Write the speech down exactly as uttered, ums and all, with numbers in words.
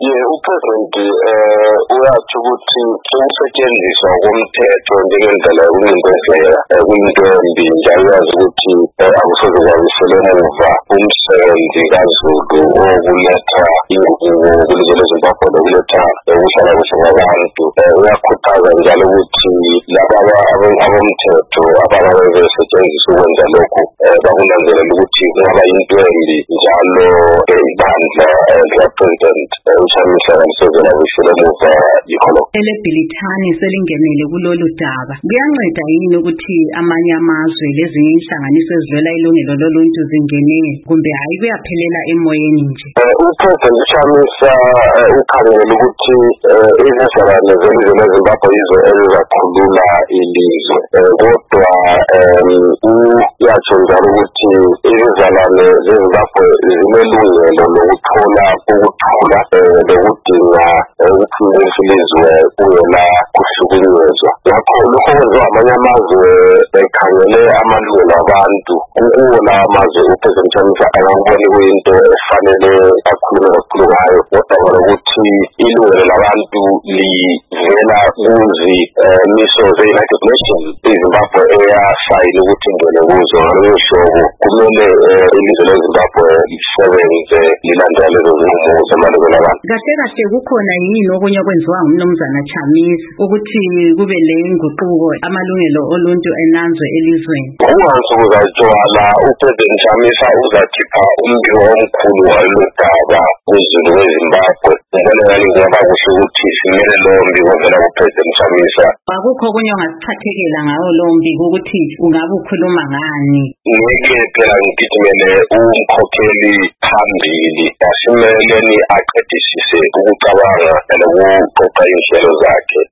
Ye uPresident eh uyathi ukuthi ukusetshenziswa komthetho njengendlela yokulindezela kuyintombi njalo yazi ukuthi akusoze kwabisele emuva umsebenzi kaZulu wokuletha inguquko kulizwe leZimbabwe lokuletha ukuhlala kuhle kwabantu. Uyakhuthaza njalo ukuthi laba abomthetho ababe besetshenziswa ukwenza lokhu bakunanzelela ukuthi kungaba yintombi njalo ibandla likaPresident uChamisa alisezela kusele emuva yikho. Elebhilithani selingenele kulolu daba kuyanceda yini ukuthi amanye amazwe lezinye inhlanganiso ezivela ilungelo loluntu zingenele kumbe hayi kuyaphelela emoyeni nje? uPresident uChamisa ukhangela ukuthi izizalwane zelizwe leZimbabwe yizo ezizakhulula ilizwe, kodwa uyatsho njalo ukuthi izizalwane zeZimbabwe zinelungelo lokuthola ukuthula lokudinga ukuphindisa ilizwe kuyela kuhlukunyezwa. Ngakho lokho kwenziwa amanye amazwe bekhangele amalungelo abantu. Kuwo la amazwe uPresident Chamisa akakuboni kuyinto efanele akhulume kakhulu ngayo, kodwa ukuthi ilungelo labantu livela kuzi miso ze-United Nations. iZimbabwe eyasayina ukuthi ingene kuzo ngaleyo hlobo kumele ilizwe leZimbabwe lisebenze lilandela lezo zinqumo zamalungelo abantu. Kahle kahle kukhona yini okunye okwenziwa ngumnumzana Chamisa ukuthi kube le nguquko amalungelo oluntu enanzwe elizweni? Kungansuku zatshwala uPresident Chamisa uzakhipha umbiko omkhulu waludaba kuzulu weZimbabwe. Ngibona ngani kungaba kuhle ukuthi simele lowo mbiko ovela kuPresident Chamisa. Akukho okunye ongasichathekela ngawo lowo mbiko ukuthi ungabe ukhuluma ngani? Ngeke phela ngigijimele umkhokheli phambili, asimeleni aqedisise ukucabanga nokuqoqa inhlelo zakhe.